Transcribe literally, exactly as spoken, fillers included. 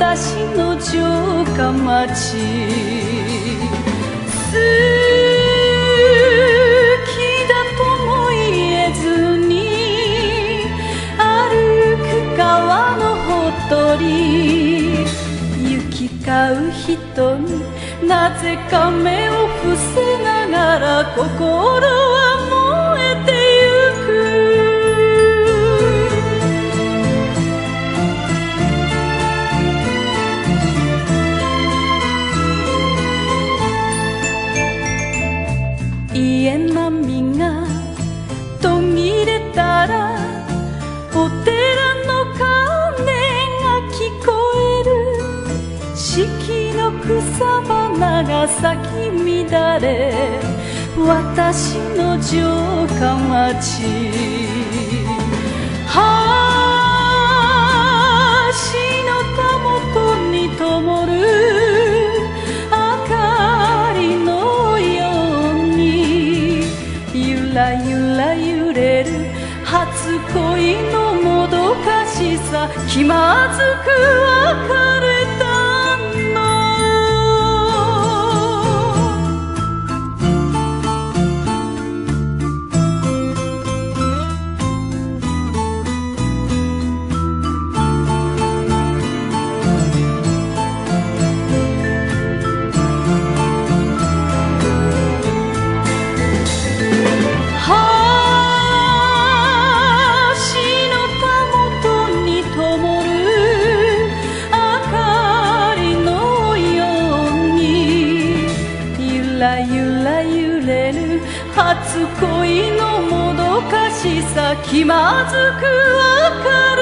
私の城下町。好きだとも言えずに歩く川のほとり、行き交う人になぜか目を伏せながら心は燃えてゆく。家波が途切れたらお寺の鐘が聞こえる。四季の草花が咲き乱れ私の城下町。橋のたもとに灯る明かりのようにゆらゆら揺れる初恋のもどかしさ、気まずく別れたの。ゆら揺れる初恋のもどかしさ、気まずく別れ